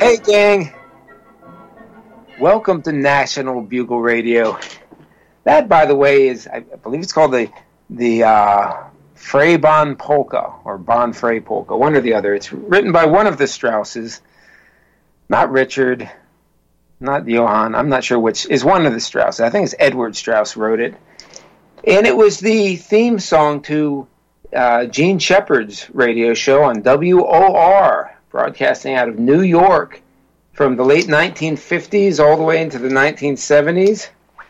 Hey, gang. Welcome to National Bugle Radio. That, by the way, is, I believe it's called the Frey Bon Polka, or Bon Frey Polka, one or the other. It's written by one of the Strausses, not Richard, not Johann. I'm not sure which is one of the Strausses. I think it's Edward Strauss wrote it. And it was the theme song to Gene Shepard's radio show on WOR, broadcasting out of New York from the late 1950s all the way into the 1970s.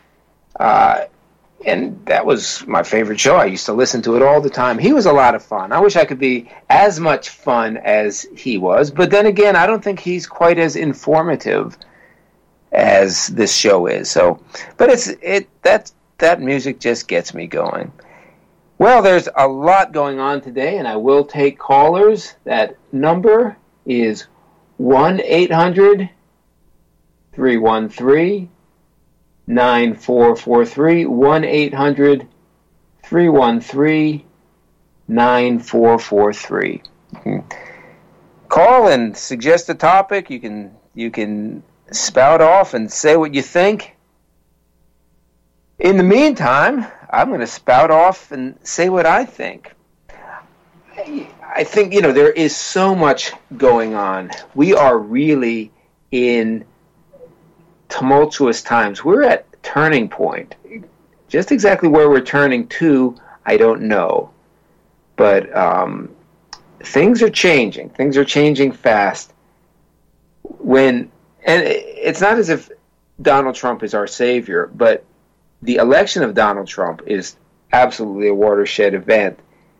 And that was my favorite show. I used to listen to it all the time. He was a lot of fun. I wish I could be as much fun as he was. But then again, I don't think he's quite as informative as this show is. So, but that music just gets me going. Well, there's a lot going on today, and I will take callers. That number is 1-800-313-9443, 1-800-313-9443. Call and suggest a topic. You can spout off and say what you think. In the meantime, I'm going to spout off and say what I think. I think, there is so much going on. We are really in tumultuous times. We're at a turning point. Just exactly where we're turning to, I don't know. But things are changing. Things are changing fast. And it's not as if Donald Trump is our savior, but the election of Donald Trump is absolutely a watershed event.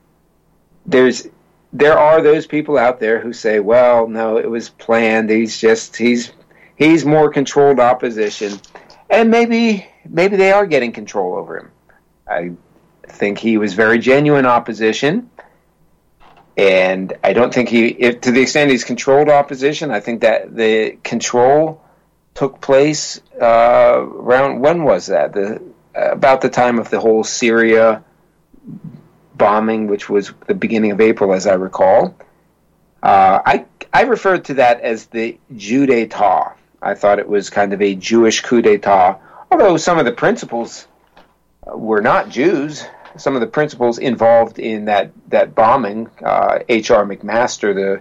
There are those people out there who say, well, no, it was planned. He's more controlled opposition. And maybe they are getting control over him. I think he was very genuine opposition. And I don't think to the extent he's controlled opposition, I think that the control took place around, when was that? About the time of the whole Syria bombing, which was the beginning of April, as I recall. I referred to that as the Jew d'etat. I thought it was kind of a Jewish coup d'etat, although some of the principles were not Jews. Some of the principles involved in that bombing, H.R. McMaster, the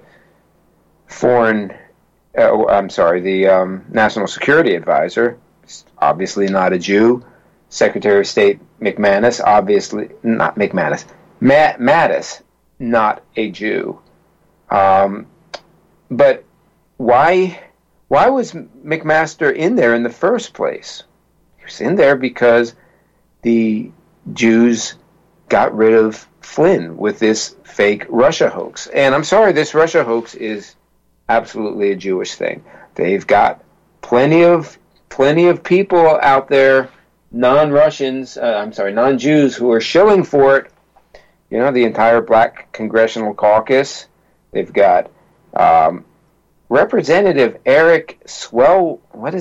National Security Advisor, obviously not a Jew. Secretary of State McManus, obviously not McManus. Mattis, not a Jew. But why was McMaster in there in the first place? He was in there because the Jews got rid of Flynn with this fake Russia hoax. And I'm sorry, this Russia hoax is absolutely a Jewish thing. They've got plenty of people out there, non-Jews, who are shilling for it. The entire Black Congressional Caucus. They've got Representative Eric Swalwell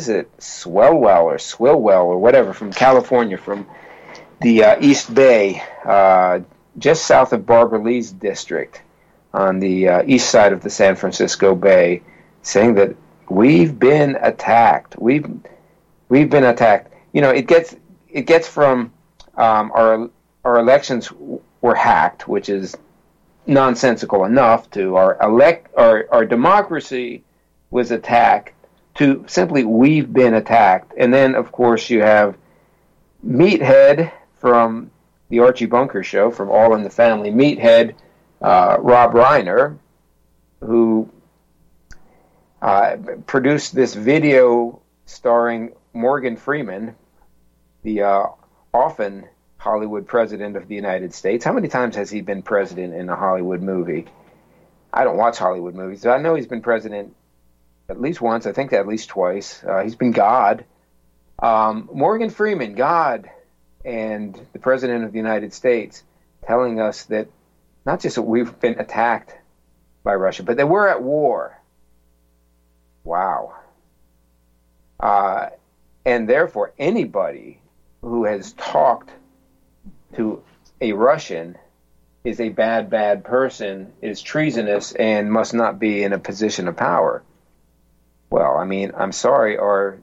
or whatever, from California, from the East Bay, just south of Barbara Lee's district, on the east side of the San Francisco Bay, saying that we've been attacked. We've been attacked. It gets from our elections were hacked, which is nonsensical enough, to our democracy was attacked, to simply we've been attacked. And then, of course, you have Meathead from the Archie Bunker Show, from All in the Family. Meathead, Rob Reiner, who produced this video starring Morgan Freeman, the often Hollywood president of the United States. How many times has he been president in a Hollywood movie? I don't watch Hollywood movies. I know he's been president at least once. I think at least twice. He's been God. Morgan Freeman, God, and the president of the United States, telling us that not just that we've been attacked by Russia, but that we're at war. Wow. And therefore, anybody who has talked to a Russian is a bad person, is treasonous, and must not be in a position of power. Well, I mean, I'm sorry,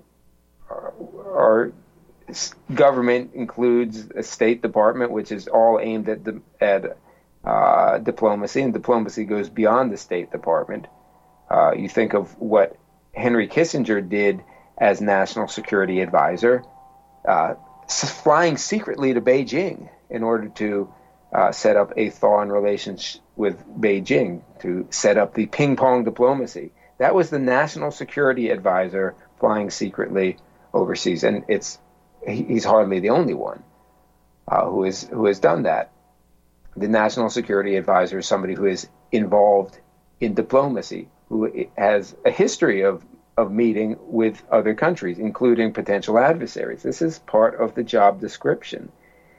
our government includes a State Department, which is all aimed at diplomacy, and diplomacy goes beyond the State Department. You think of what Henry Kissinger did as National Security Advisor, flying secretly to Beijing in order to set up a thaw-in relations with Beijing, to set up the ping-pong diplomacy. That was the National Security Advisor flying secretly overseas, and he's hardly the only one who has done that. The National Security Advisor is somebody who is involved in diplomacy, who has a history of meeting with other countries, including potential adversaries. This is part of the job description.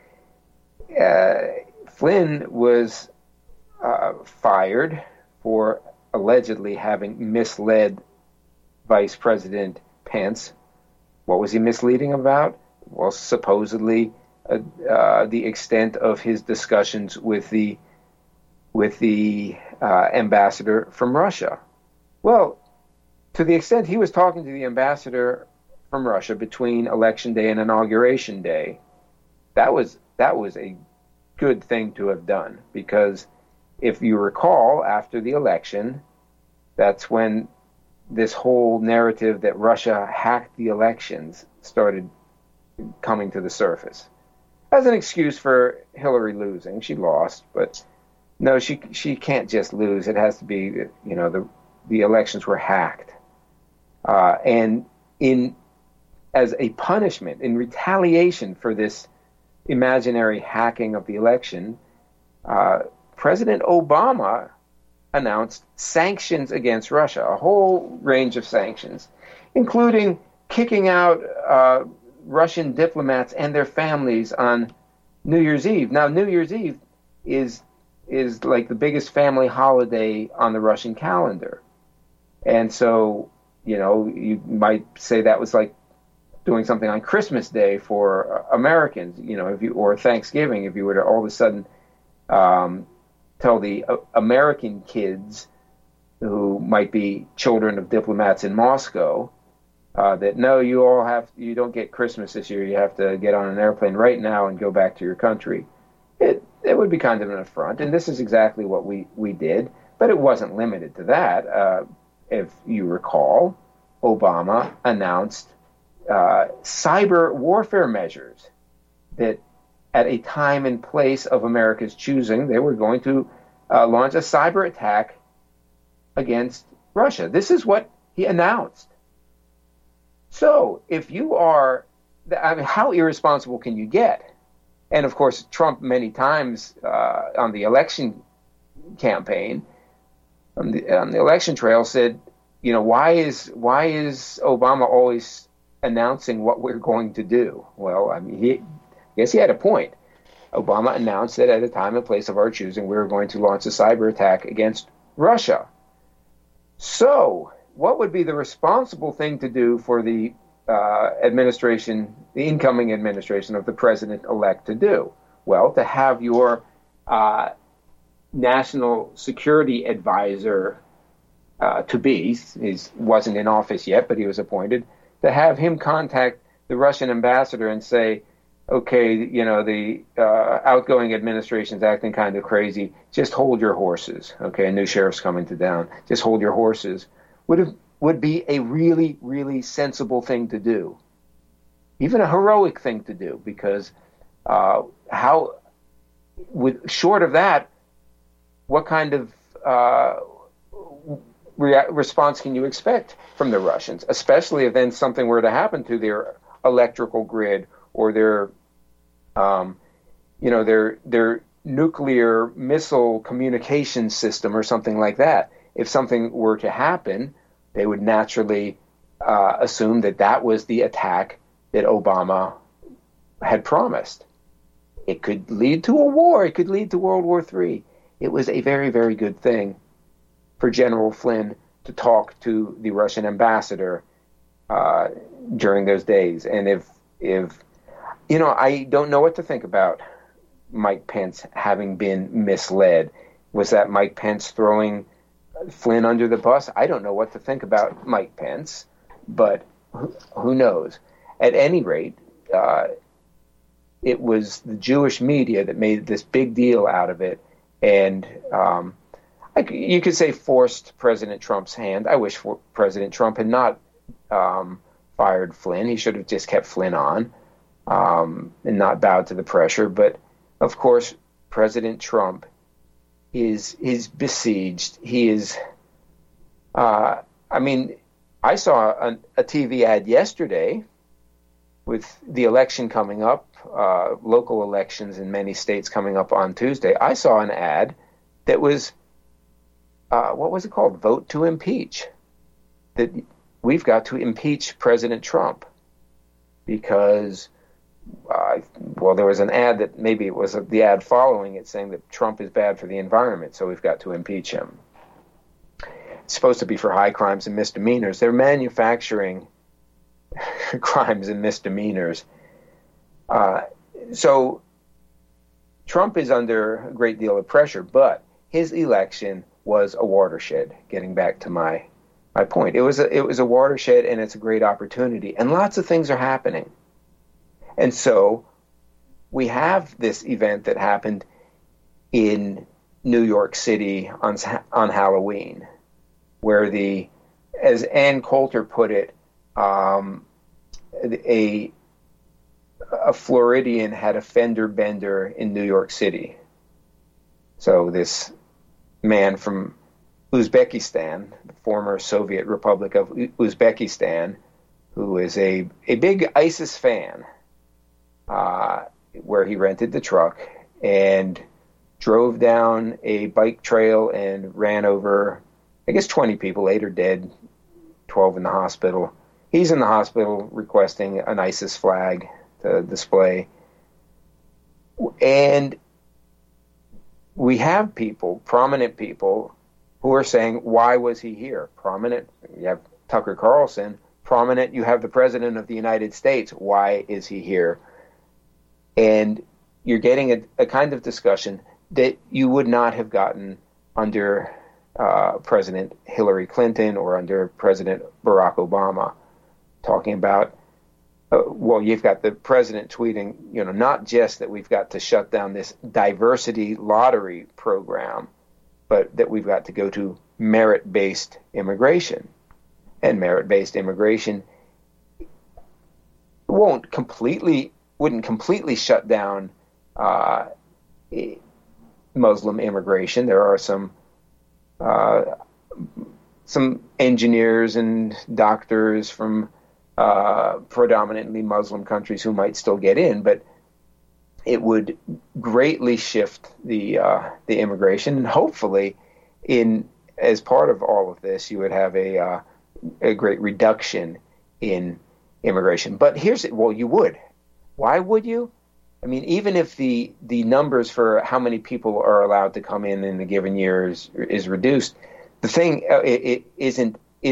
Flynn was fired for allegedly having misled Vice President Pence. What was he misleading about? Well, supposedly the extent of his discussions with the ambassador from Russia. Well, to the extent he was talking to the ambassador from Russia between Election Day and Inauguration Day, that was a good thing to have done, because if you recall, after the election, that's when this whole narrative that Russia hacked the elections started coming to the surface as an excuse for Hillary losing. She lost, but no, she can't just lose. It has to be, the elections were hacked, and as a punishment, in retaliation for this imaginary hacking of the election, President Obama announced sanctions against Russia, a whole range of sanctions, including kicking out Russian diplomats and their families on New Year's Eve. Now, New Year's Eve is like the biggest family holiday on the Russian calendar. And so, you might say that was like doing something on Christmas Day for Americans, or Thanksgiving, if you were to all of a sudden tell the American kids who might be children of diplomats in Moscow that no, you don't get Christmas this year. You have to get on an airplane right now and go back to your country. It would be kind of an affront, and this is exactly what we did. But it wasn't limited to that. If you recall, Obama announced cyber warfare measures that at a time and place of America's choosing, they were going to launch a cyber attack against Russia. This is what he announced. So if you are, how irresponsible can you get? And of course, Trump many times on the election campaign, on the election trail, said, why is Obama always announcing what we're going to do? Well, I guess he had a point. Obama announced that at a time and place of our choosing, we were going to launch a cyber attack against Russia. So, what would be the responsible thing to do for the administration, the incoming administration of the president-elect to do? Well, to have your national security advisor he wasn't in office yet, but he was appointed, to have him contact the Russian ambassador and say, okay, the outgoing administration's acting kind of crazy. Just hold your horses. Okay, a new sheriff's coming to town. Just hold your horses. Would be a really, really sensible thing to do. Even a heroic thing to do, because short of that, what kind of response can you expect from the Russians, especially if then something were to happen to their electrical grid or their nuclear missile communication system or something like that? If something were to happen, they would naturally assume that was the attack that Obama had promised. It could lead to a war. It could lead to World War III. It was a very, very good thing for General Flynn to talk to the Russian ambassador during those days. And if I don't know what to think about Mike Pence having been misled. Was that Mike Pence throwing Flynn under the bus. I don't know what to think about Mike Pence, but who knows? At any rate, it was the Jewish media that made this big deal out of it, and you could say forced President Trump's hand. I wish President Trump had not fired Flynn. He should have just kept Flynn on and not bowed to the pressure. But of course, President Trump is besieged. He is. I saw a TV ad yesterday with the election coming up, local elections in many states coming up on Tuesday. I saw an ad that was, what was it called? Vote to impeach. That we've got to impeach President Trump because, there was an ad that maybe it was the ad following it saying that Trump is bad for the environment, so we've got to impeach him. It's supposed to be for high crimes and misdemeanors. They're manufacturing crimes and misdemeanors. So Trump is under a great deal of pressure, but his election was a watershed, getting back to my point. It was a watershed, and it's a great opportunity, and lots of things are happening. And so we have this event that happened in New York City on Halloween, where as Ann Coulter put it, a Floridian had a fender bender in New York City. So this man from Uzbekistan, the former Soviet Republic of Uzbekistan, who is a big ISIS fan, where he rented the truck and drove down a bike trail and ran over, 20 people, later dead, 12 in the hospital. He's in the hospital requesting an ISIS flag to display. And we have people, prominent people, who are saying, why was he here? Prominent, you have Tucker Carlson. Prominent, you have the President of the United States. Why is he here? And you're getting a kind of discussion that you would not have gotten under President Hillary Clinton or under President Barack Obama, talking about, you've got the president tweeting, not just that we've got to shut down this diversity lottery program, but that we've got to go to merit-based immigration. And merit-based immigration wouldn't completely shut down Muslim immigration. There are some engineers and doctors from predominantly Muslim countries who might still get in, but it would greatly shift the immigration, and hopefully, as part of all of this, you would have a great reduction in immigration. But you would. Why would you? I mean, even if the numbers for how many people are allowed to come in a given year is reduced, the thing it isn't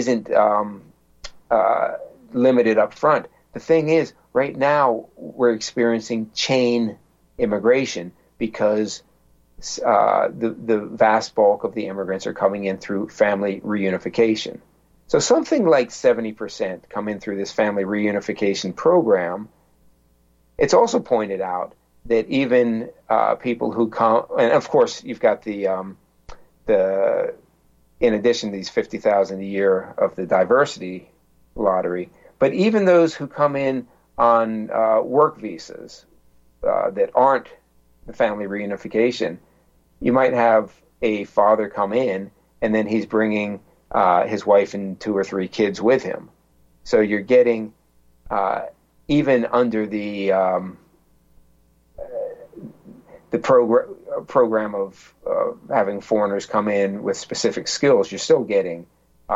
limited up front. The thing is, right now we're experiencing chain immigration because the vast bulk of the immigrants are coming in through family reunification. So something like 70% come in through this family reunification program. It's also pointed out that even people who come, and of course you've got the in addition to these 50,000 a year of the diversity lottery, but even those who come in on work visas that aren't the family reunification, you might have a father come in and then he's bringing his wife and 2 or 3 kids with him. So you're getting even under the program of having foreigners come in with specific skills, you're still getting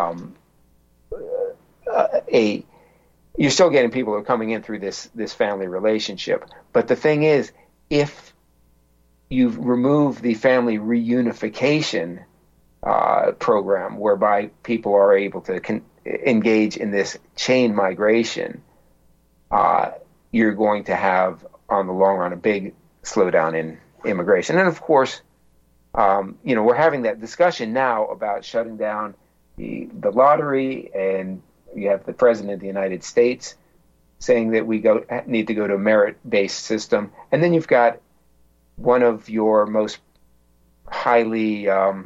people who are coming in through this family relationship. But the thing is, if you remove the family reunification program, whereby people are able to engage in this chain migration, you're going to have, on the long run, a big slowdown in immigration. And of course, We're having that discussion now about shutting down the lottery, and you have the President of the United States saying that we need to go to a merit-based system, and then you've got one of your most highly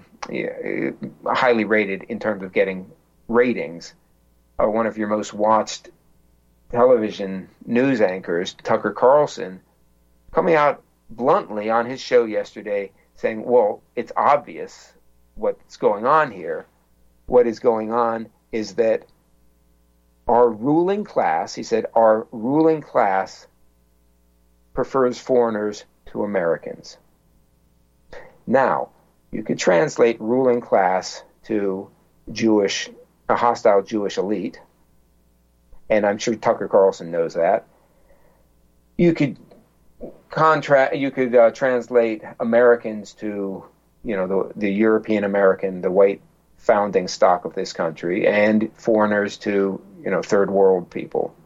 rated in terms of getting ratings, one of your most watched television news anchors, Tucker Carlson, coming out bluntly on his show yesterday saying, well, it's obvious what's going on here. What is going on is that our ruling class, he said, our ruling class prefers foreigners to Americans. Now, you could translate ruling class to a hostile Jewish elite, and I'm sure Tucker Carlson knows that. You could translate Americans to, the European American, the white founding stock of this country, and foreigners to, third world people.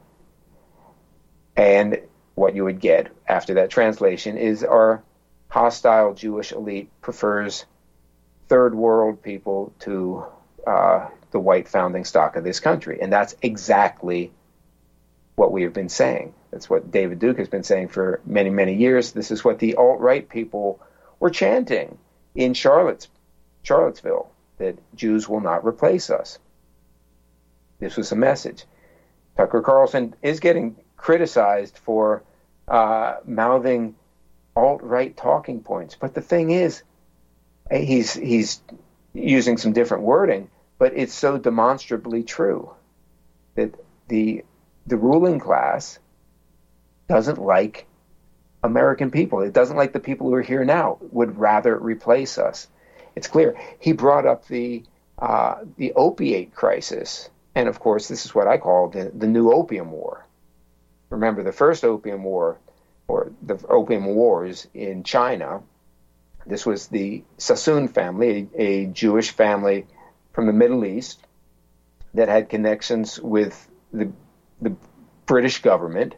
And what you would get after that translation is our hostile Jewish elite prefers third world people to the white founding stock of this country. And that's exactly what we have been saying. That's what David Duke has been saying for many, many years. This is what the alt-right people were chanting in Charlottesville, that Jews will not replace us. This was a message. Tucker Carlson is getting criticized for mouthing alt-right talking points. But the thing is, he's using some different wording, but it's so demonstrably true that the ruling class doesn't like American people. It doesn't like the people who are here now, would rather replace us. It's clear. He brought up the opiate crisis. And of course, this is what I call the new opium war. Remember the first opium war, or the opium wars in China. This was the Sassoon family, a Jewish family from the Middle East that had connections with the British government.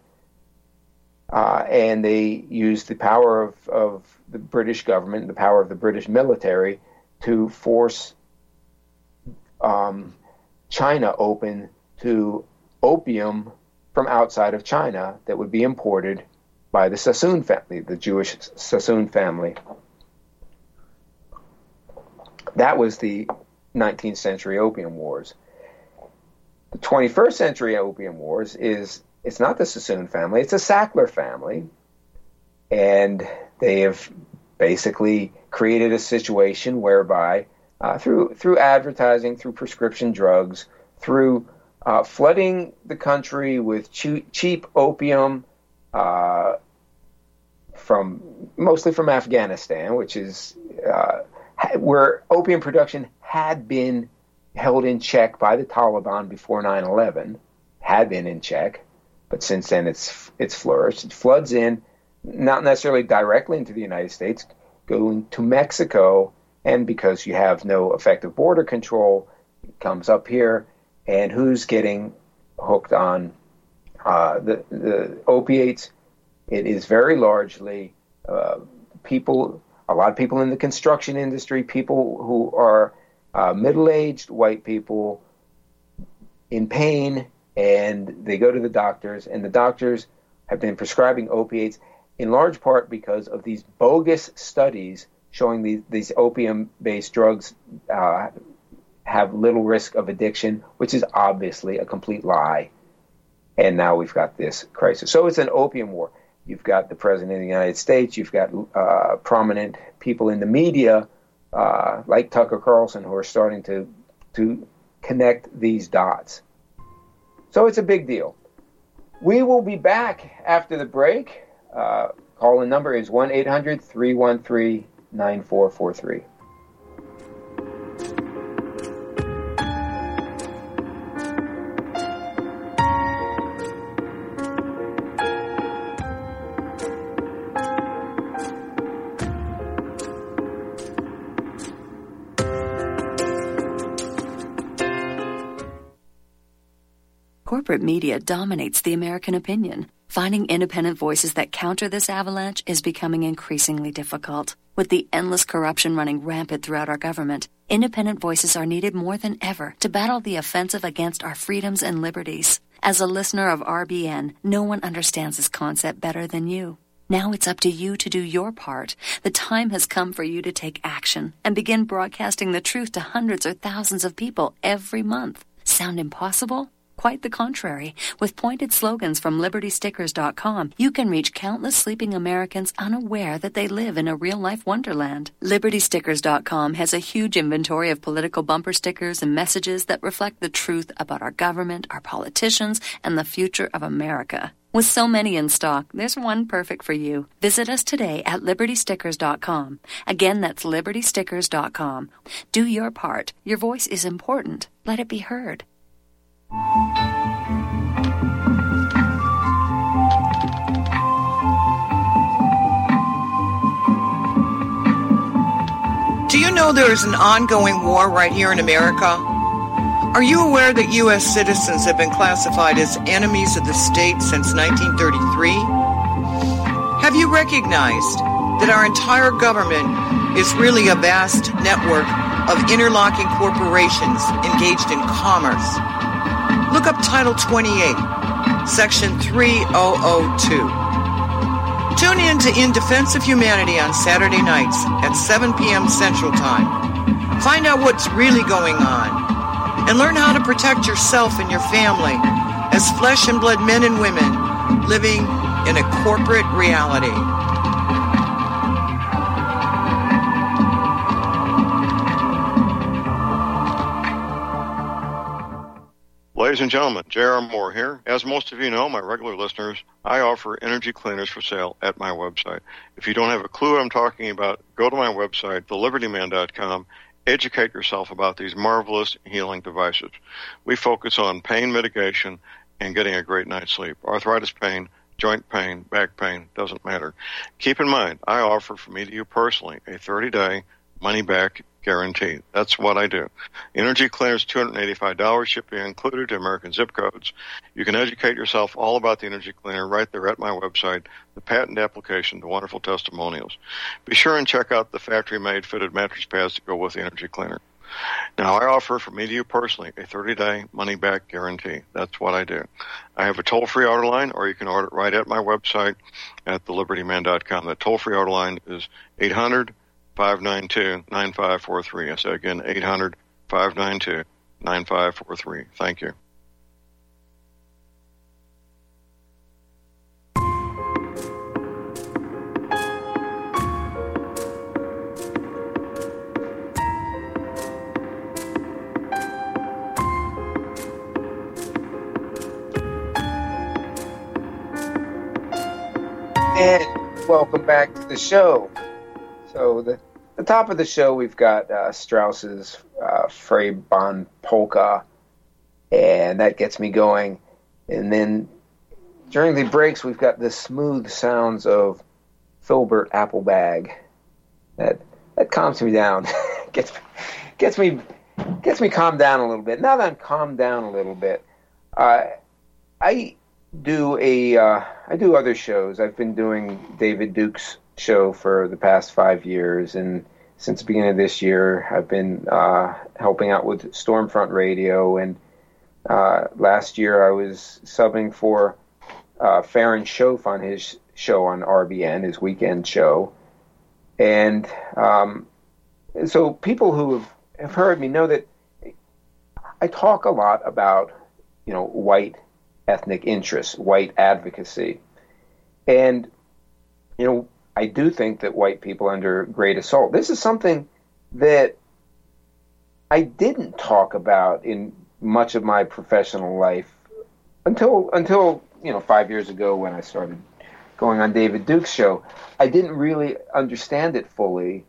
And they used the power of the British government, the power of the British military, to force China open to opium from outside of China that would be imported by the Sassoon family, the Jewish Sassoon family. That was the 19th century opium wars. The 21st century opium wars it's not the Sassoon family, it's a Sackler family. And they have basically created a situation whereby through advertising, through prescription drugs, through flooding the country with cheap opium mostly from Afghanistan, which is where opium production had been held in check by the Taliban before 9/11, had been in check, but since then it's flourished. It floods in, not necessarily directly into the United States, going to Mexico, and because you have no effective border control, it comes up here, and who's getting hooked on the opiates? It is very largely people, a lot of people in the construction industry, people who are middle-aged white people in pain, and they go to the doctors, and the doctors have been prescribing opiates in large part because of these bogus studies showing these opium-based drugs have little risk of addiction, which is obviously a complete lie. And now we've got this crisis. So it's an opium war. You've got the President of the United States. You've got prominent people in the media, like Tucker Carlson, who are starting to connect these dots. So it's a big deal. We will be back after the break. Call-in number is 1-800-313-9443. Corporate media dominates the American opinion. Finding independent voices that counter this avalanche is becoming increasingly difficult. With the endless corruption running rampant throughout our government, independent voices are needed more than ever to battle the offensive against our freedoms and liberties. As a listener of RBN, no one understands this concept better than you. Now it's up to you to do your part. The time has come for you to take action and begin broadcasting the truth to hundreds or thousands of people every month. Sound impossible? Quite the contrary. With pointed slogans from LibertyStickers.com, you can reach countless sleeping Americans unaware that they live in a real-life wonderland. LibertyStickers.com has a huge inventory of political bumper stickers and messages that reflect the truth about our government, our politicians, and the future of America. With so many in stock, there's one perfect for you. Visit us today at LibertyStickers.com. Again, that's LibertyStickers.com. Do your part. Your voice is important. Let it be heard. Do you know there is an ongoing war right here in America? Are you aware that U.S. citizens have been classified as enemies of the state since 1933? Have you recognized that our entire government is really a vast network of interlocking corporations engaged in commerce? Look up Title 28, Section 3002. Tune in to In Defense of Humanity on Saturday nights at 7 p.m. Central Time. Find out what's really going on and learn how to protect yourself and your family as flesh and blood men and women living in a corporate reality. Ladies and gentlemen, J.R. Moore here. As most of you know, my regular listeners, I offer energy cleaners for sale at my website. If you don't have a clue what I'm talking about, go to my website, thelibertyman.com, educate yourself about these marvelous healing devices. We focus on pain mitigation and getting a great night's sleep. Arthritis pain, joint pain, back pain, doesn't matter. Keep in mind, I offer from me to you personally a 30-day money-back guarantee. That's what I do. Energy cleaners, $285, shipping included to American zip codes. You can educate yourself all about the energy cleaner right there at my website, the patent application, the wonderful testimonials. Be sure and check out the factory-made fitted mattress pads that go with the energy cleaner. Now, I offer from me to you personally a 30-day money-back guarantee. That's what I do. I have a toll-free order line, or you can order it right at my website at thelibertyman.com. That toll-free order line is 800-592-9543. I say again, 800-592-9543. Thank you. And welcome back to the show. So the top of the show, we've got Strauss's Frei Bon Polka, and that gets me going. And then during the breaks, we've got the smooth sounds of Filbert Applebag. That calms me down, gets me calmed down a little bit. Now that I'm calmed down a little bit, I do other shows. I've been doing David Duke's show for the past 5 years, and since the beginning of this year, I've been helping out with Stormfront Radio, and last year I was subbing for Farron Schoaf on his show on RBN, his weekend show, and so people who have heard me know that I talk a lot about, white ethnic interests, white advocacy. And, I do think that white people are under great assault. This is something that I didn't talk about in much of my professional life until 5 years ago when I started going on David Duke's show. I didn't really understand it fully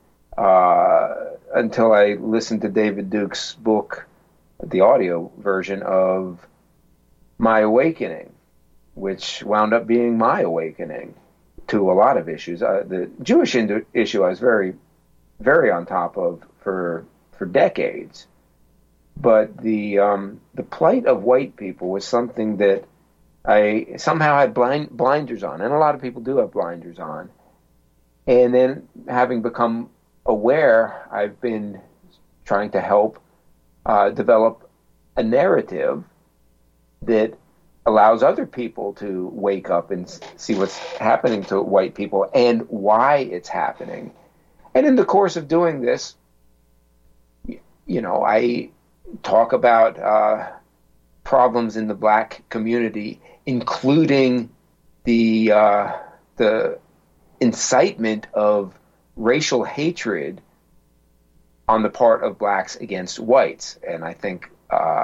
until I listened to David Duke's book, the audio version of My Awakening, which wound up being my awakening to a lot of issues. The Jewish issue I was very, very on top of for decades, but the plight of white people was something that I somehow had blinders on, and a lot of people do have blinders on. And then, having become aware, I've been trying to help develop a narrative that allows other people to wake up and see what's happening to white people and why it's happening. And in the course of doing this, I talk about problems in the black community, including the incitement of racial hatred on the part of blacks against whites. And I think,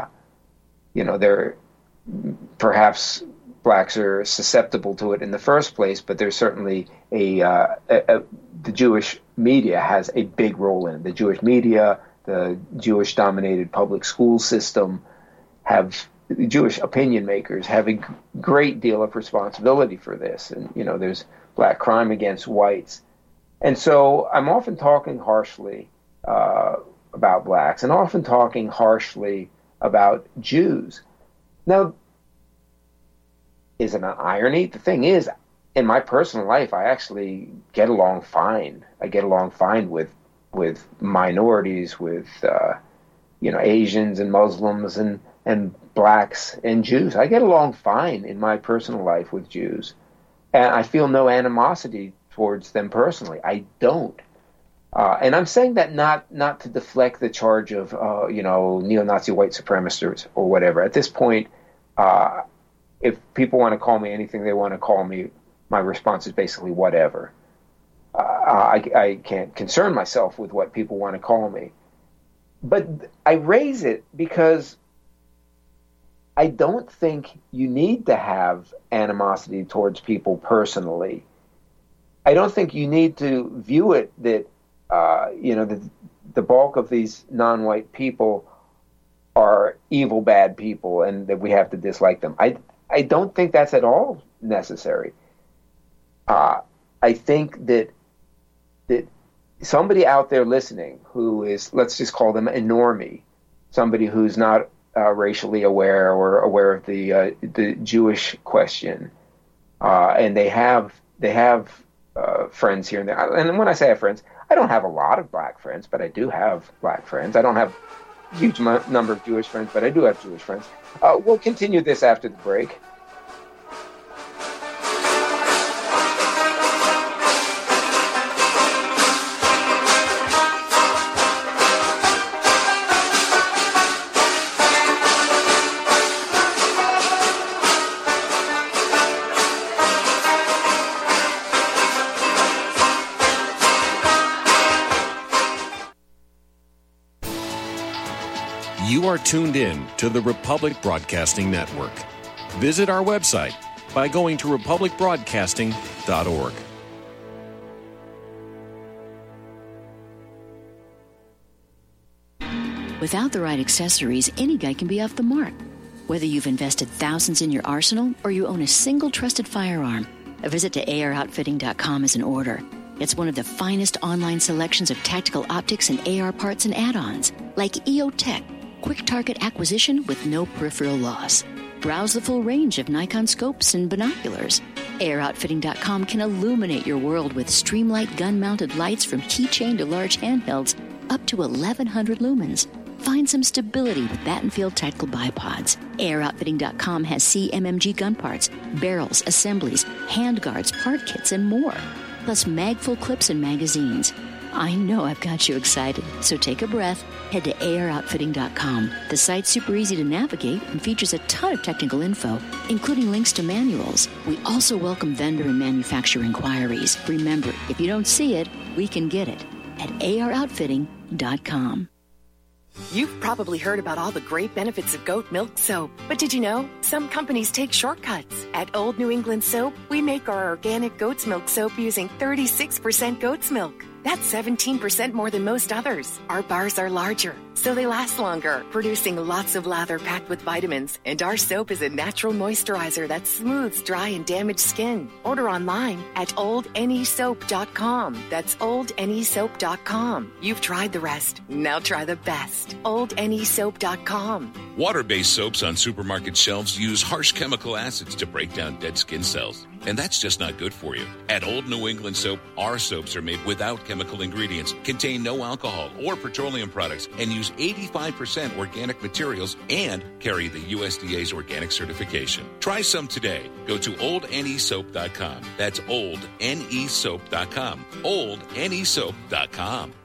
perhaps blacks are susceptible to it in the first place, but there's certainly the Jewish media has a big role in it. The Jewish media, the Jewish-dominated public school system, Jewish opinion makers have a great deal of responsibility for this. And, there's black crime against whites. And so I'm often talking harshly about blacks and often talking harshly about Jews. Now, is it an irony? The thing is, in my personal life, I actually get along fine. I get along fine with minorities, with Asians and Muslims and blacks and Jews. I get along fine in my personal life with Jews, and I feel no animosity towards them personally. I don't. And I'm saying that not to deflect the charge of neo-Nazi white supremacists or whatever. At this point, if people want to call me anything they want to call me, my response is basically whatever. I can't concern myself with what people want to call me. But I raise it because I don't think you need to have animosity towards people personally. I don't think you need to view it that the bulk of these non-white people are evil, bad people, and that we have to dislike them. I don't think that's at all necessary. I think that somebody out there listening who is, let's just call them a normie, somebody who's not racially aware or aware of the Jewish question, and they have friends here and there. And when I say I have friends, I don't have a lot of black friends, but I do have black friends. I don't have a huge number of Jewish friends, but I do have Jewish friends. We'll continue this after the break. You are tuned in to the Republic Broadcasting Network. Visit our website by going to republicbroadcasting.org. Without the right accessories, any guy can be off the mark. Whether you've invested thousands in your arsenal or you own a single trusted firearm, a visit to AROutfitting.com is in order. It's one of the finest online selections of tactical optics and AR parts and add-ons, like EOTech, quick target acquisition with no peripheral loss. Browse the full range of Nikon scopes and binoculars. AROutfitting.com can illuminate your world with Streamlight gun-mounted lights from keychain to large handhelds up to 1,100 lumens. Find some stability with Battenfield tactical bipods. AROutfitting.com has CMMG gun parts, barrels, assemblies, handguards, part kits, and more. Plus mag-full clips and magazines. I know I've got you excited, so take a breath. Head to AROutfitting.com. The site's super easy to navigate and features a ton of technical info, including links to manuals. We also welcome vendor and manufacturer inquiries. Remember, if you don't see it, we can get it at AROutfitting.com. You've probably heard about all the great benefits of goat milk soap, but did you know some companies take shortcuts? At Old New England Soap, we make our organic goat's milk soap using 36% goat's milk. That's 17% more than most others. Our bars are larger, so they last longer, producing lots of lather packed with vitamins. And our soap is a natural moisturizer that smooths dry and damaged skin. Order online at oldnesoap.com. That's oldnesoap.com. You've tried the rest. Now try the best. oldnesoap.com. Water-based soaps on supermarket shelves use harsh chemical acids to break down dead skin cells. And that's just not good for you. At Old New England Soap, our soaps are made without chemical ingredients, contain no alcohol or petroleum products, and use 85% organic materials and carry the USDA's organic certification. Try some today. Go to oldnesoap.com. That's oldnesoap.com. oldnesoap.com.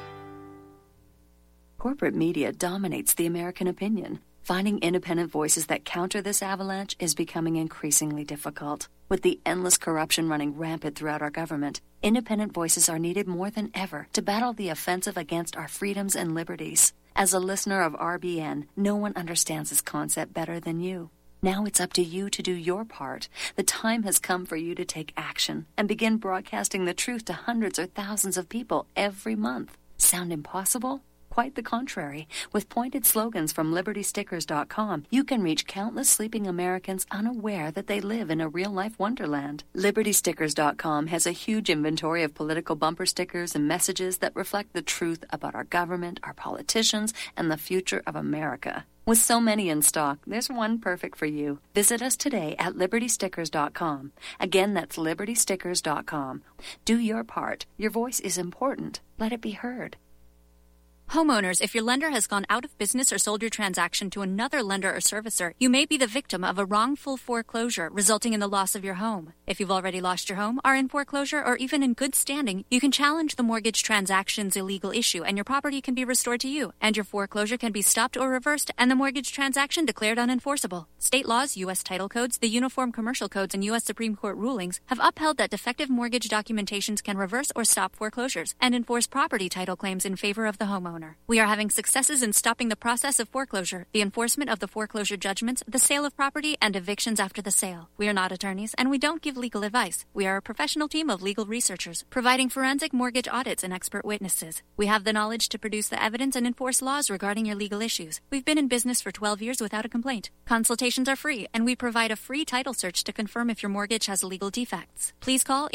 Corporate media dominates the American opinion. Finding independent voices that counter this avalanche is becoming increasingly difficult. With the endless corruption running rampant throughout our government, independent voices are needed more than ever to battle the offensive against our freedoms and liberties. As a listener of RBN, no one understands this concept better than you. Now it's up to you to do your part. The time has come for you to take action and begin broadcasting the truth to hundreds or thousands of people every month. Sound impossible? Quite the contrary. With pointed slogans from LibertyStickers.com, you can reach countless sleeping Americans unaware that they live in a real-life wonderland. LibertyStickers.com has a huge inventory of political bumper stickers and messages that reflect the truth about our government, our politicians, and the future of America. With so many in stock, there's one perfect for you. Visit us today at LibertyStickers.com. Again, that's LibertyStickers.com. Do your part. Your voice is important. Let it be heard. Homeowners, if your lender has gone out of business or sold your transaction to another lender or servicer, you may be the victim of a wrongful foreclosure, resulting in the loss of your home. If you've already lost your home, are in foreclosure, or even in good standing, you can challenge the mortgage transaction's illegal issue, and your property can be restored to you, and your foreclosure can be stopped or reversed, and the mortgage transaction declared unenforceable. State laws, U.S. title codes, the Uniform Commercial Codes, and U.S. Supreme Court rulings have upheld that defective mortgage documentations can reverse or stop foreclosures and enforce property title claims in favor of the homeowner. We are having successes in stopping the process of foreclosure, the enforcement of the foreclosure judgments, the sale of property, and evictions after the sale. We are not attorneys, and we don't give legal advice. We are a professional team of legal researchers, providing forensic mortgage audits and expert witnesses. We have the knowledge to produce the evidence and enforce laws regarding your legal issues. We've been in business for 12 years without a complaint. Consultations are free, and we provide a free title search to confirm if your mortgage has legal defects. Please call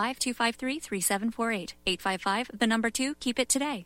855-253-3748. 855, the number 2, keep it today.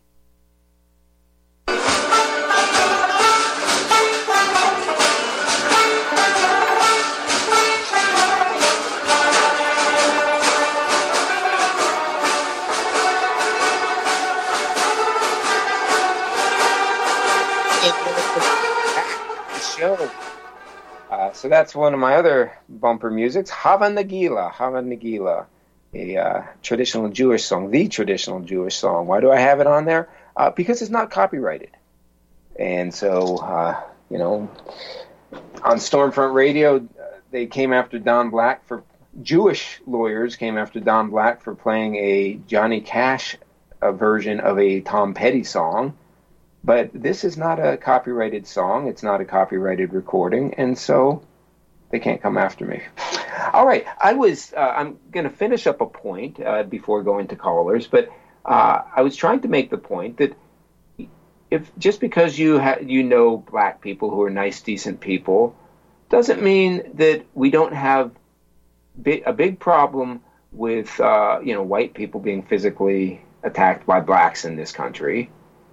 So that's one of my other bumper musics, Hava Nagila, a traditional Jewish song, the traditional Jewish song. Why do I have it on there? Because it's not copyrighted. And so, on Stormfront Radio, they came after Don Black Jewish lawyers came after Don Black for playing a Johnny Cash version of a Tom Petty song. But this is not a copyrighted song. It's not a copyrighted recording. And so they can't come after me. All right. I'm going to finish up a point before going to callers. But I was trying to make the point that if just because you know black people who are nice, decent people, doesn't mean that we don't have a big problem with white people being physically attacked by blacks in this country.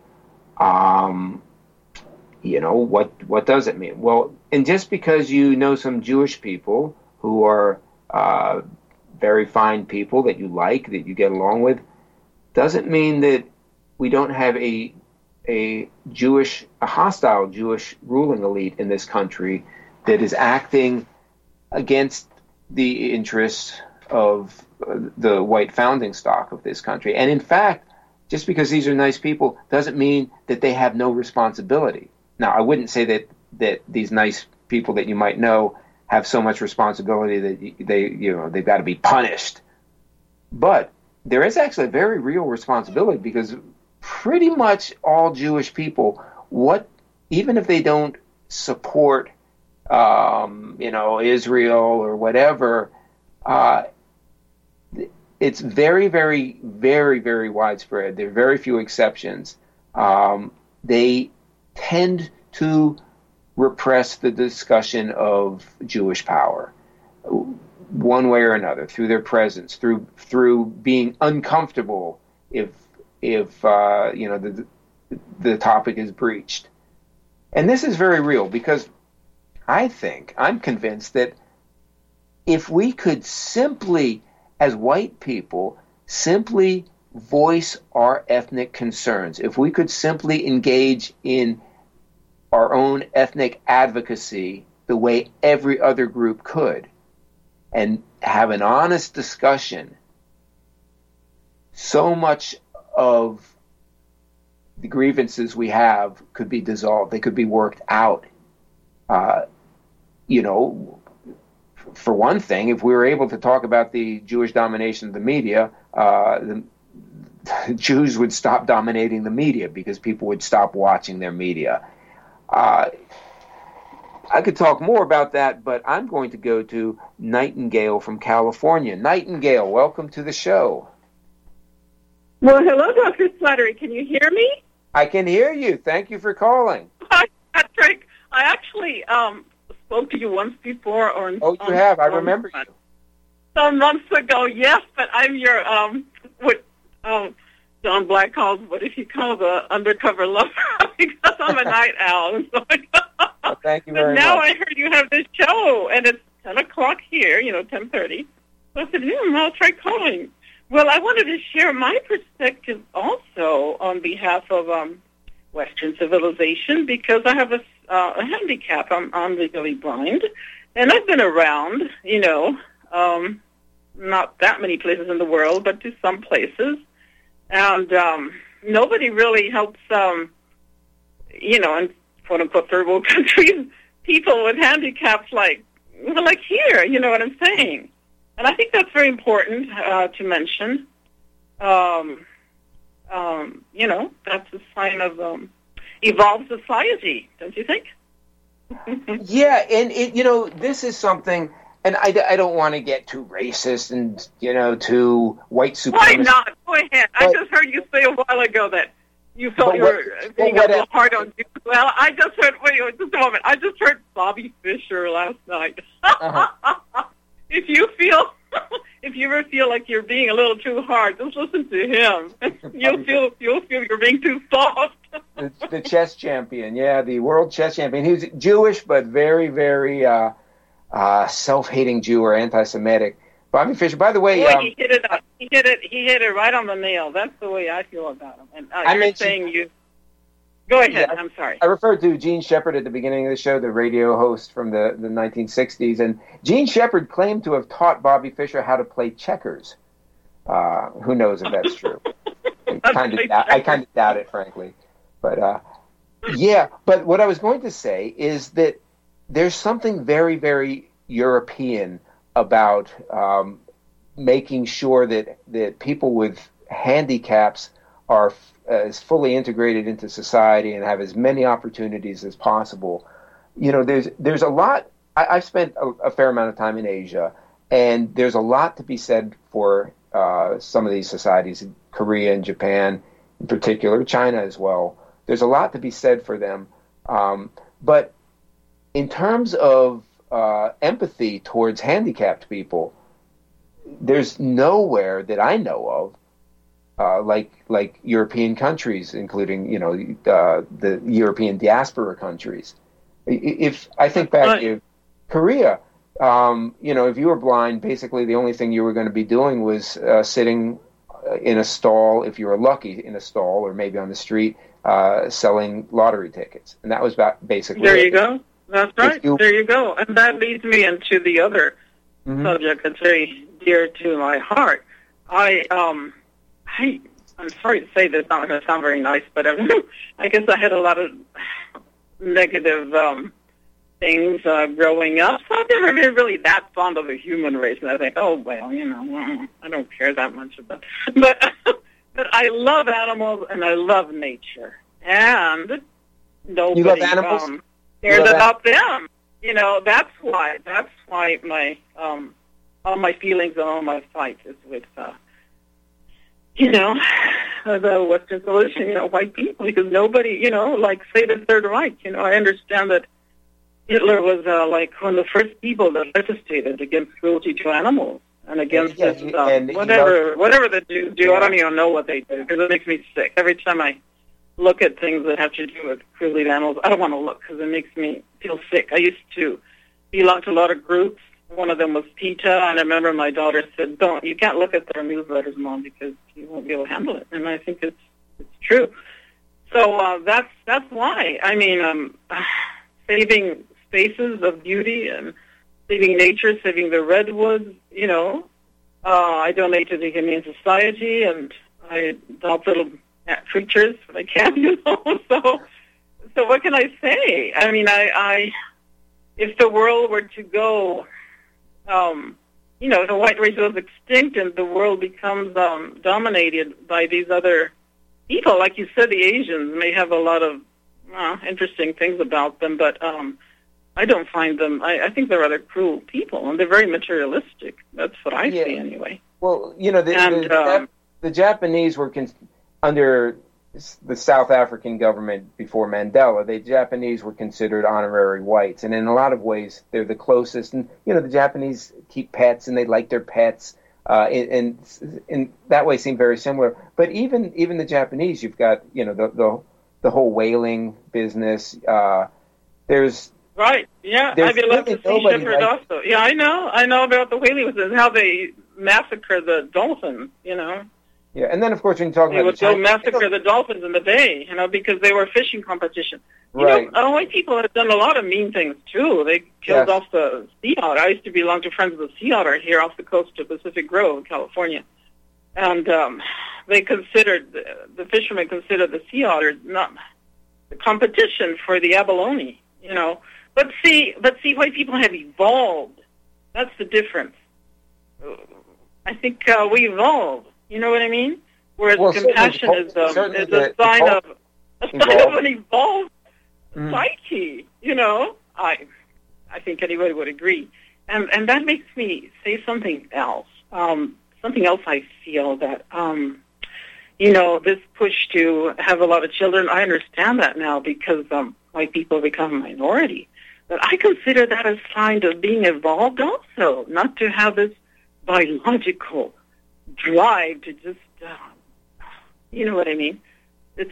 What does it mean? Well, and just because you know some Jewish people who are very fine people that you like, that you get along with, doesn't mean that we don't have a hostile Jewish ruling elite in this country that is acting against the interests of the white founding stock of this country. And in fact, just because these are nice people doesn't mean that they have no responsibility. Now, I wouldn't say that these nice people that you might know have so much responsibility that they've got to be punished. But there is actually a very real responsibility, because pretty much all Jewish people, even if they don't support Israel or whatever, it's very, very, very, very widespread. There are very few exceptions. They tend to repress the discussion of Jewish power, one way or another, through their presence, through being uncomfortable if the topic is breached. And this is very real, because I'm convinced that if we could simply, as white people, simply voice our ethnic concerns, if we could simply engage in our own ethnic advocacy the way every other group could, and have an honest discussion, so much of the grievances we have could be dissolved. They could be worked out. For one thing, if we were able to talk about the Jewish domination of the media, the Jews would stop dominating the media because people would stop watching their media. I could talk more about that, but I'm going to go to Nightingale from California. Nightingale, welcome to the show. Well, hello, Dr. Slattery. Can you hear me? I can hear you. Thank you for calling. Hi, Patrick. I actually spoke to you once before. You have? I remember you. Some months ago, yes, but I'm your, what John Black calls, what if you call the undercover lover, because I'm a night owl. So well, thank you very much. Now much. I heard you have this show, and it's 10 o'clock here, 10:30. So I said, I'll try calling. Well, I wanted to share my perspective also on behalf of Western civilization, because I have a handicap. I'm legally blind, and I've been around, not that many places in the world, but to some places, and nobody really helps, in quote-unquote third world countries, people with handicaps like here, you know what I'm saying? And I think that's very important to mention. That's a sign of evolved society, don't you think? Yeah, and this is something, and I don't want to get too racist and too white supremacist. Why not? Go ahead. I just heard you say a while ago that you felt you were being a little hard on you. Well, I just heard. Wait, just a moment. I just heard Bobby Fischer last night. If you ever feel like you're being a little too hard, just listen to him. You'll feel you're being too soft. The chess champion, the world chess champion. He was Jewish, but very, very self-hating Jew or anti-Semitic. Bobby Fischer. By the way, he hit it up. He hit it right on the nail. That's the way I feel about him. And you're saying you. Go ahead. Yeah, I'm sorry. I referred to Gene Shepard at the beginning of the show, the radio host from the 1960s, and Gene Shepard claimed to have taught Bobby Fischer how to play checkers. Who knows if that's true? I kind of doubt it, frankly. But but what I was going to say is that there's something very, very European about making sure that people with handicaps are as fully integrated into society and have as many opportunities as possible. There's a lot. I've spent a fair amount of time in Asia, and there's a lot to be said for some of these societies, Korea and Japan in particular, China as well. There's a lot to be said for them. But in terms of empathy towards handicapped people, there's nowhere that I know of like European countries, including the European diaspora countries. If I think back to Korea, if you were blind, basically the only thing you were going to be doing was sitting in a stall, if you were lucky, in a stall or maybe on the street, selling lottery tickets, and that was basically. There you go. That's right. There you go, and that leads me into the other subject that's very dear to my heart. I'm sorry to say this, not going to sound very nice, but I guess I had a lot of negative things growing up, so I've never been really that fond of the human race, and I think, I don't care that much about it. But I love animals, and I love nature, and nobody you love animals? Cares about them. That's why my all my feelings and all my fight is with the Western solution, white people, because nobody, like, say the Third Reich, I understand that Hitler was, like, one of the first people that legislated against cruelty to animals and against whatever they do. Yeah. I don't even know what they do, because it makes me sick. Every time I look at things that have to do with cruelty to animals, I don't want to look, because it makes me feel sick. I used to belong to a lot of groups. One of them was PETA, and I remember my daughter said, you can't look at their newsletters, Mom, because you won't be able to handle it. And I think it's true. So that's why. I mean, saving spaces of beauty and saving nature, saving the redwoods, I donate to the Humane Society, and I adopt little creatures when I can, So what can I say? I mean, if the world were to go, the white race goes extinct and the world becomes dominated by these other people. Like you said, the Asians may have a lot of interesting things about them, but I don't find them. I think they're rather cruel people, and they're very materialistic. That's what I see anyway. Well, the Japanese were under the South African government before Mandela. The Japanese were considered honorary whites, and in a lot of ways they're the closest. And the Japanese keep pets, and they like their pets, and in that way seem very similar. But even the Japanese, you've got the whole whaling business. There's right, yeah. I belong to Sea Shepherd also. Yeah, I know about the whaling business, how they massacre the dolphins. Yeah, and then, of course, when you talk about... They would go massacre the dolphins in the bay, because they were fishing competition. Right. White people have done a lot of mean things, too. They killed off the sea otter. I used to belong to Friends of the Sea Otter here off the coast of Pacific Grove, California. And they considered, the fishermen considered the sea otter not the competition for the abalone, But see, white people have evolved. That's the difference. I think we evolved. You know what I mean? Whereas compassion is a sign of an evolved psyche. I think anybody would agree, and that makes me say something else. Something else I feel that this push to have a lot of children. I understand that now because white people become a minority, but I consider that a sign of being evolved also, not to have this biological drive to just, you know what I mean? It's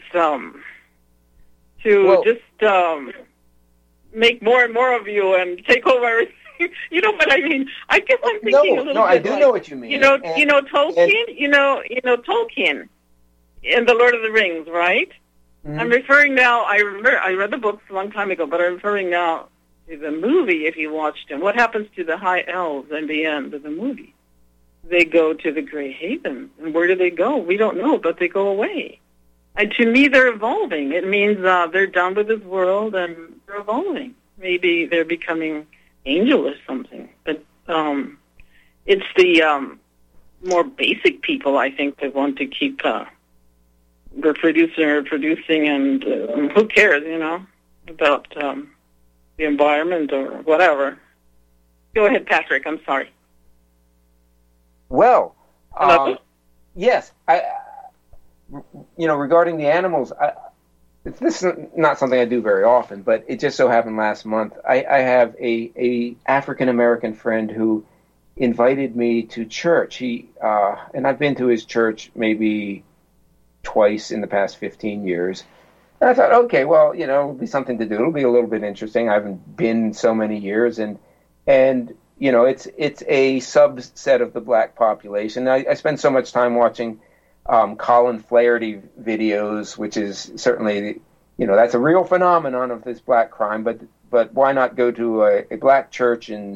make more and more of you and take over everything. You know what I mean? I guess I'm thinking a little bit. No, I do know what you mean. Tolkien. Tolkien in The Lord of the Rings, right? Mm-hmm. I'm referring now. I read the books a long time ago, but I'm referring now to the movie. If you watched it, what happens to the High Elves in the end of the movie? They go to the Grey Haven. And where do they go? We don't know, but they go away. And to me, they're evolving. It means they're done with this world and they're evolving. Maybe they're becoming angel or something. But it's the more basic people, I think, that want to keep reproducing, and who cares, about the environment or whatever. Go ahead, Patrick. I'm sorry. Well, yes, regarding the animals, this is not something I do very often, but it just so happened last month. I have a African American friend who invited me to church. And I've been to his church maybe twice in the past 15 years. And I thought, okay, well, it'll be something to do. It'll be a little bit interesting. I haven't been so many years, and it's a subset of the black population. I spend so much time watching Colin Flaherty videos, which is certainly, that's a real phenomenon of this black crime. But why not go to a black church and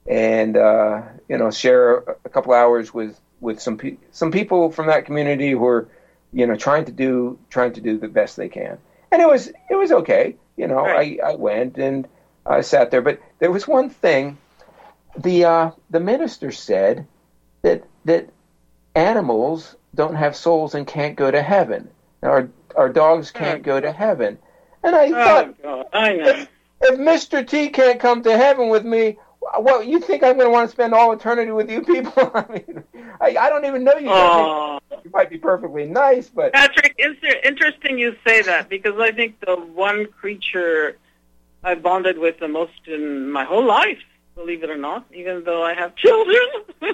share a couple hours with some people from that community who are trying to do the best they can. And it was okay. Right. I went and I sat there, but there was one thing. The minister said that animals don't have souls and can't go to heaven. Our dogs can't go to heaven. And I thought, I know. If Mr. T can't come to heaven with me, well, you think I'm going to want to spend all eternity with you people? I mean, I don't even know you. You might be perfectly nice, but... Patrick, it's interesting you say that, because I think the one creature I bonded with the most in my whole life, believe it or not, even though I have children,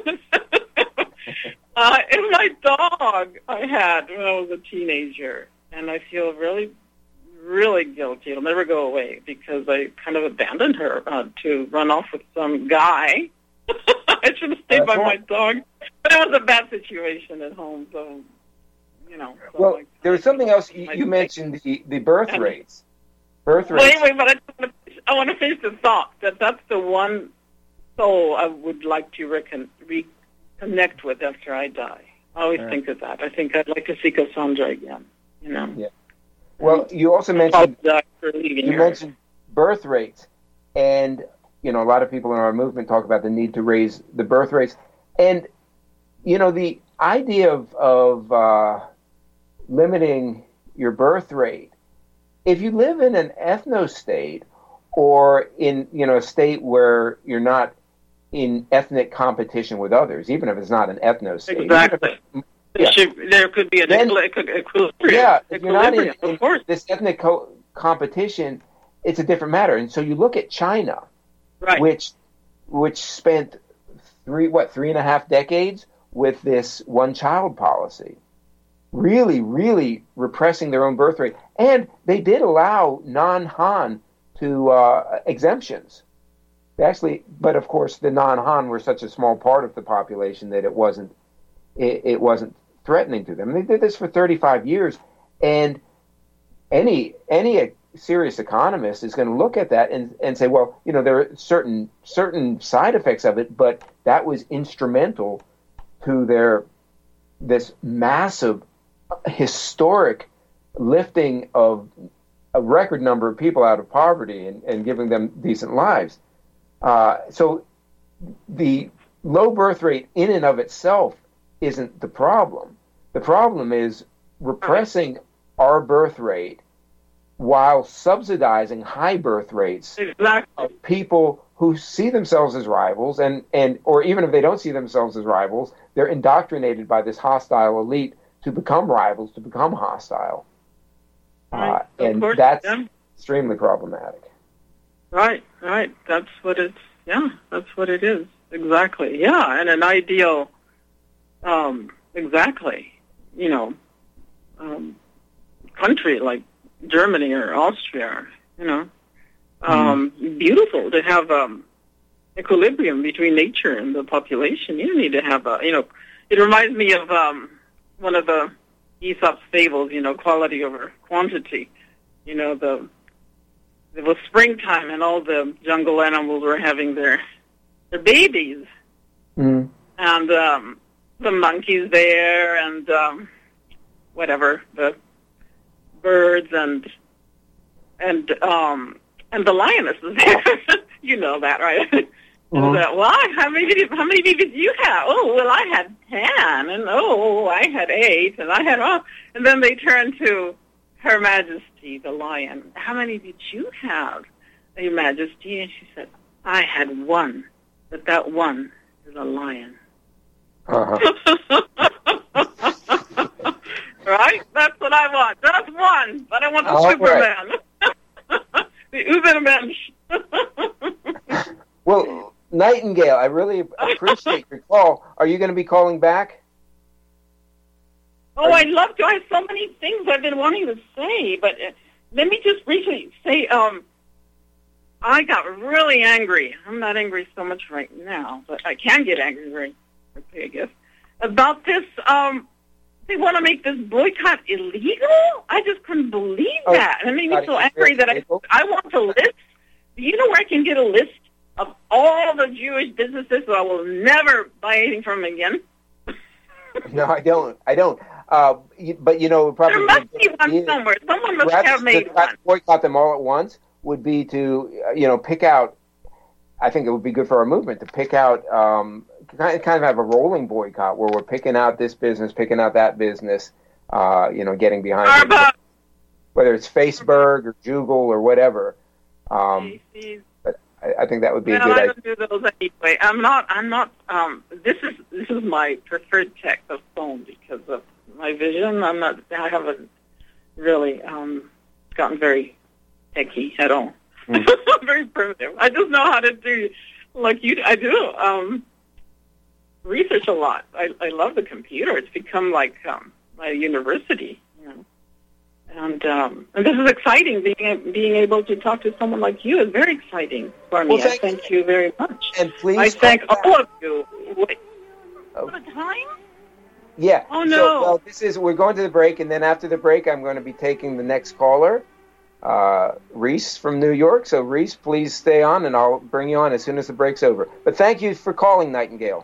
is my dog I had when I was a teenager. And I feel really, really guilty. It'll never go away, because I kind of abandoned her to run off with some guy. I should have stayed by my dog. But it was a bad situation at home, so, you know. So well, there was something else. You mentioned the birth rates. Birth rates. Wait, but I want to finish the thought that's the one soul I would like to reconnect with after I die. I always think of that. I think I'd like to see Cassandra again, you know. Yeah. Well, you also mentioned mentioned birth rates, and you know, a lot of people in our movement talk about the need to raise the birth rates, and you know, the idea of limiting your birth rate. If you live in an ethno-state, or in, you know, a state where you're not in ethnic competition with others, even if it's not an ethno-state. Exactly. There could be an equilibrium. Yeah, if you're not in this ethnic competition, it's a different matter. And so you look at China, right, which spent 3.5 decades with this one-child policy, really, really repressing their own birth rate. And they did allow non-Han to exemptions. They actually, but of course, the non-Han were such a small part of the population that it wasn't threatening to them. They did this for 35 years, and any serious economist is going to look at that and say, well, you know, there are certain side effects of it, but that was instrumental to this massive, historic lifting of a record number of people out of poverty and giving them decent lives. So the low birth rate in and of itself isn't the problem. The problem is repressing our birth rate while subsidizing high birth rates of people who see themselves as rivals, and or even if they don't see themselves as rivals, they're indoctrinated by this hostile elite to become rivals, to become hostile. And that's extremely problematic. Right. That's what it is. Exactly. Yeah, and an ideal, country like Germany or Austria, beautiful to have equilibrium between nature and the population. You need to have it reminds me of one of the Aesop's fables, quality over quantity. It was springtime and all the jungle animals were having their babies. Mm. And the monkeys there and the birds and the lioness was there. You know that, right? Mm-hmm. Why? How many babies did you have? Oh, well, I had 10, and I had 8, and I had and then they turned to Her Majesty, the lion. How many did you have, Your Majesty? And she said, I had 1, but that 1 is a lion. Uh-huh. Right? That's what I want. Just 1, but I want the Superman. Right. The Ubermensch. Well, Nightingale, I really appreciate your call. Are you going to be calling back? Oh, I'd love to. I have so many things I've been wanting to say, but let me just briefly say, I got really angry. I'm not angry so much right now, but I can get angry very quickly, I guess, about this. They want to make this boycott illegal? I just couldn't believe that. And it made me so angry that I want to list. Do you know where I can get a list of all the Jewish businesses so I will never buy anything from them again? No, I don't. But, probably... There must be one somewhere. Someone must have made one. To boycott them all at once would be to, pick out... I think it would be good for our movement to pick out... kind of have a rolling boycott where we're picking out this business, picking out that business, getting behind it. Whether it's Facebook or Google or whatever. But I think that would be a good idea. I don't do those anyway. I'm not, this is my preferred tech, the phone, because of my vision. I haven't really gotten very techy at all. I'm very primitive. I just know how to do, like you. I do research a lot. I love the computer. It's become like my university, you know. And this is exciting. Being able to talk to someone like you is very exciting for me. Well, I thank you very much. And please, I thank all of you. Wait, what time? Yeah. Oh no. So, well, we're going to the break, and then after the break, I'm going to be taking the next caller, Reese from New York. So, Reese, please stay on, and I'll bring you on as soon as the break's over. But thank you for calling, Nightingale.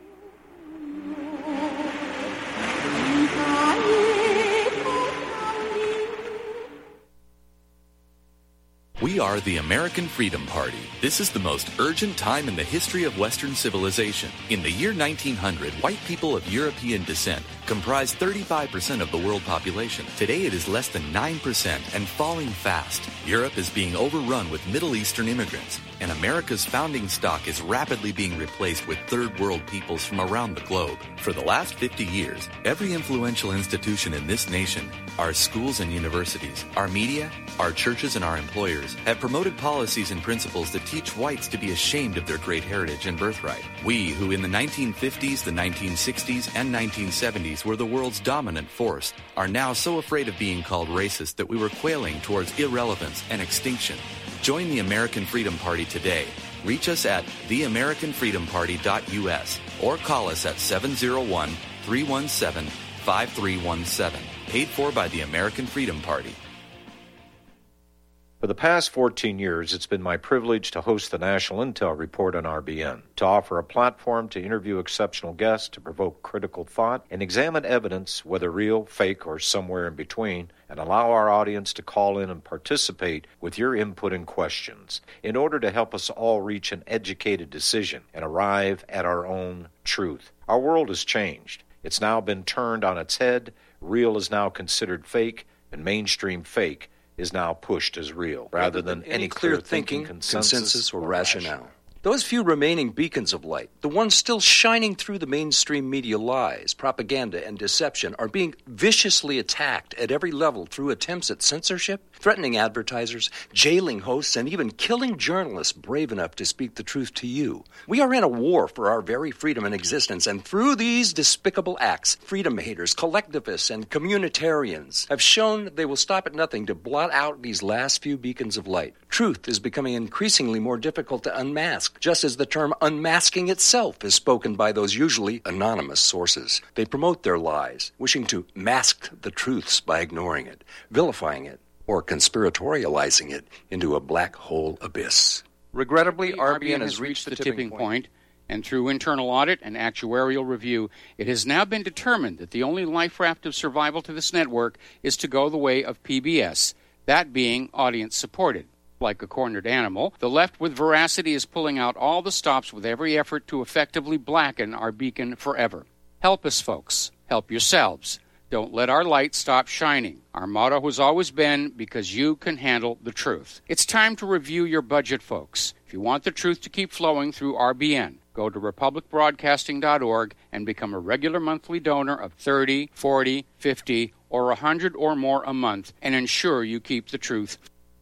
We are the American Freedom Party. This is the most urgent time in the history of Western civilization. In the year 1900, white people of European descent comprised 35% of the world population. Today it is less than 9% and falling fast. Europe is being overrun with Middle Eastern immigrants, and America's founding stock is rapidly being replaced with third world peoples from around the globe. For the last 50 years, every influential institution in this nation, our schools and universities, our media, our churches and our employers, have promoted policies and principles that teach whites to be ashamed of their great heritage and birthright. We, who in the 1950s, the 1960s, and 1970s were the world's dominant force, are now so afraid of being called racist that we were quailing towards irrelevance and extinction. Join the American Freedom Party today. Reach us at theamericanfreedomparty.us or call us at 701-317-5317. Paid for by the American Freedom Party. For the past 14 years, it's been my privilege to host the National Intel Report on RBN, to offer a platform to interview exceptional guests, to provoke critical thought, and examine evidence, whether real, fake, or somewhere in between, and allow our audience to call in and participate with your input and questions in order to help us all reach an educated decision and arrive at our own truth. Our world has changed. It's now been turned on its head. Real is now considered fake, and mainstream fake is now pushed as real, rather than any clear thinking, consensus, or rationale. Those few remaining beacons of light, the ones still shining through the mainstream media lies, propaganda, and deception, are being viciously attacked at every level through attempts at censorship, threatening advertisers, jailing hosts, and even killing journalists brave enough to speak the truth to you. We are in a war for our very freedom and existence, and through these despicable acts, freedom haters, collectivists, and communitarians have shown they will stop at nothing to blot out these last few beacons of light. Truth is becoming increasingly more difficult to unmask, just as the term unmasking itself is spoken by those usually anonymous sources. They promote their lies, wishing to mask the truths by ignoring it, vilifying it, or conspiratorializing it into a black hole abyss. Regrettably, RBN has reached the tipping point, and through internal audit and actuarial review, it has now been determined that the only life raft of survival to this network is to go the way of PBS, that being audience-supported. Like a cornered animal, the left with veracity is pulling out all the stops with every effort to effectively blacken our beacon forever. Help us, folks. Help yourselves. Don't let our light stop shining. Our motto has always been, because you can handle the truth. It's time to review your budget, folks. If you want the truth to keep flowing through RBN, go to republicbroadcasting.org and become a regular monthly donor of $30, $40, $50, or $100 or more a month, and ensure you keep the truth.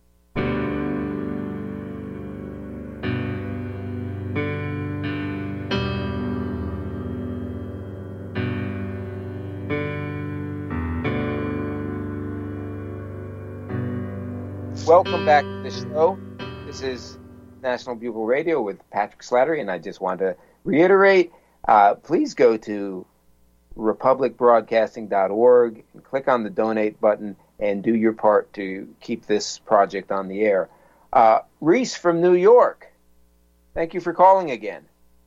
Welcome back to the show. This is National Bugle Radio with Patrick Slattery, and I just want to reiterate, please go to republicbroadcasting.org and click on the donate button and do your part to keep this project on the air. Reese from New York, thank you for calling again.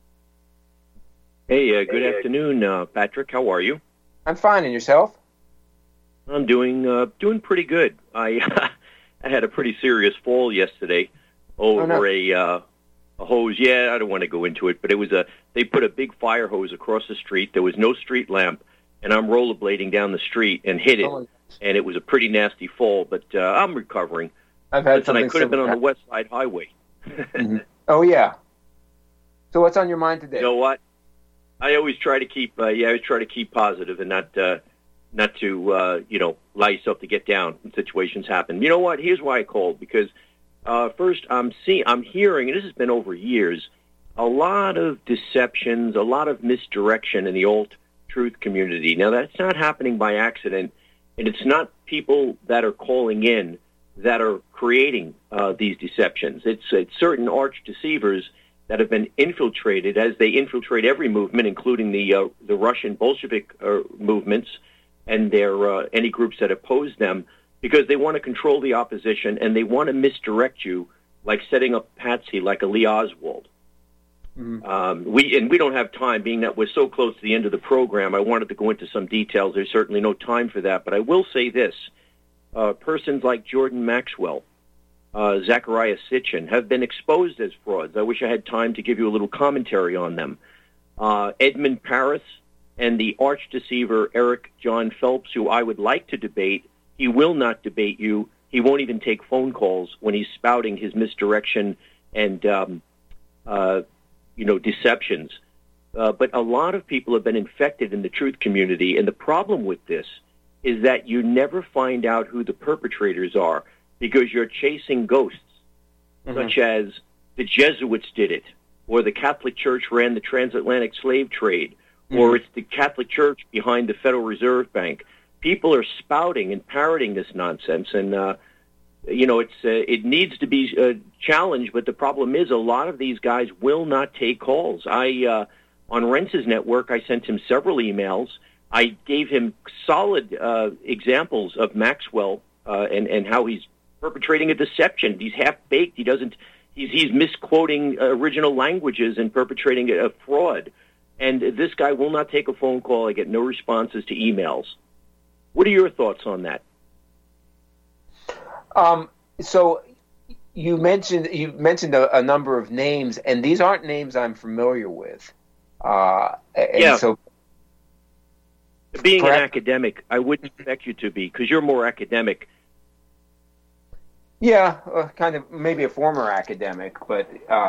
Hey, good afternoon, Patrick. How are you? I'm fine, and yourself? I'm doing pretty good. I had a pretty serious fall yesterday over a hose. Yeah, I don't want to go into it, but it was they put a big fire hose across the street. There was no street lamp, and I'm rollerblading down the street and hit it, and it was a pretty nasty fall, but I'm recovering. I've had Listen, I could have been on the West Side Highway. Mm-hmm. Oh, yeah. So what's on your mind today? You know what? I always try to keep positive and not allow yourself to get down when situations happen. You know what? Here's why I called, because first I'm hearing, and this has been over years, a lot of deceptions, a lot of misdirection in the alt-truth community. Now, that's not happening by accident, and it's not people that are calling in that are creating these deceptions. It's certain arch deceivers that have been infiltrated, as they infiltrate every movement, including the Russian Bolshevik movements and their any groups that oppose them, because they want to control the opposition and they want to misdirect you, like setting up Patsy, like a Lee Oswald. Mm-hmm. We don't have time, being that we're so close to the end of the program. I wanted to go into some details. There's certainly no time for that, but I will say this: persons like Jordan Maxwell, Zachariah Sitchin have been exposed as frauds. I wish I had time to give you a little commentary on them. Edmund Paris and the arch deceiver Eric John Phelps, who I would like to debate. He will not debate you. He won't even take phone calls when he's spouting his misdirection and deceptions. But a lot of people have been infected in the truth community, and the problem with this is that you never find out who the perpetrators are, because you're chasing ghosts, such as the Jesuits did it, or the Catholic Church ran the transatlantic slave trade, or it's the Catholic Church behind the Federal Reserve Bank. People are spouting and parroting this nonsense, and it needs to be challenged. But the problem is, a lot of these guys will not take calls. On Rentz's network, I sent him several emails. I gave him solid examples of Maxwell and how he's perpetrating a deception. He's half-baked. He's misquoting original languages and perpetrating a fraud. And this guy will not take a phone call. I get no responses to emails. What are your thoughts on that? So you mentioned a number of names, and these aren't names I'm familiar with. So, being an academic, I wouldn't expect you to be, because you're more academic. Yeah, kind of maybe a former academic, but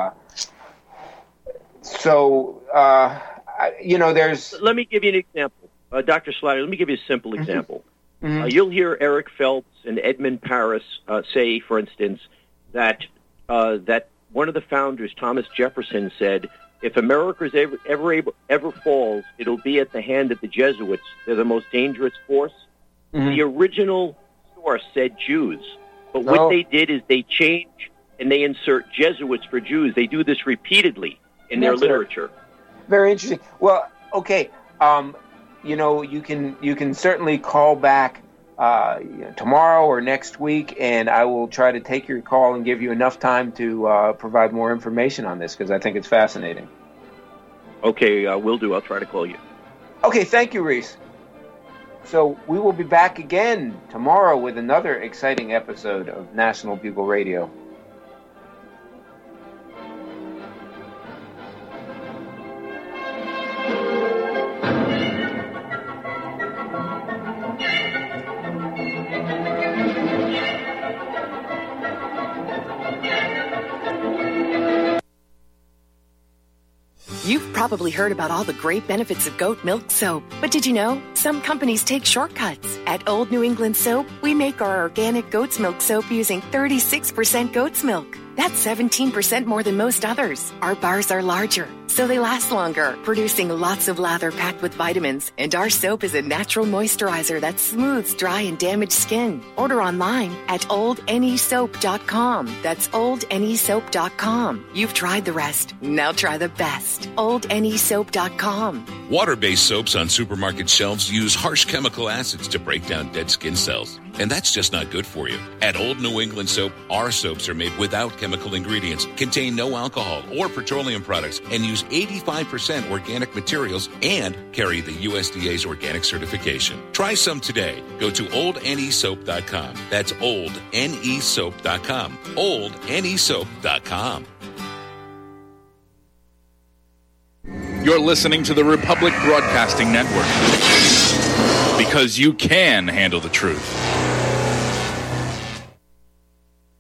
there's. Let me give you an example, Dr. Slider. Let me give you a simple example. You'll hear Eric Phelps and Edmund Paris say, for instance, that one of the founders, Thomas Jefferson, said, "If America ever falls, it'll be at the hand of the Jesuits. They're the most dangerous force." The original source said Jews, but what they did is they change and they insert Jesuits for Jews. They do this repeatedly in their literature. Very interesting. Well, okay. You can certainly call back tomorrow or next week, and I will try to take your call and give you enough time to provide more information on this, because I think it's fascinating. Okay, will do. I'll try to call you. Okay, thank you, Reese. So we will be back again tomorrow with another exciting episode of National Bugle Radio. You've probably heard about all the great benefits of goat milk soap, but did you know some companies take shortcuts? At Old New England Soap, we make our organic goat's milk soap using 36% goat's milk. That's 17% more than most others. Our bars are larger, so they last longer, producing lots of lather packed with vitamins. And our soap is a natural moisturizer that smooths dry and damaged skin. Order online at oldnesoap.com. That's oldnesoap.com. You've tried the rest. Now try the best. oldnesoap.com. Water-based soaps on supermarket shelves use harsh chemical acids to break down dead skin cells. And that's just not good for you. At Old New England Soap, our soaps are made without chemical ingredients, contain no alcohol or petroleum products, and use 85% organic materials and carry the USDA's organic certification. Try some today. Go to oldnesoap.com. That's oldnesoap.com. oldnesoap.com. You're listening to the Republic Broadcasting Network, because you can handle the truth.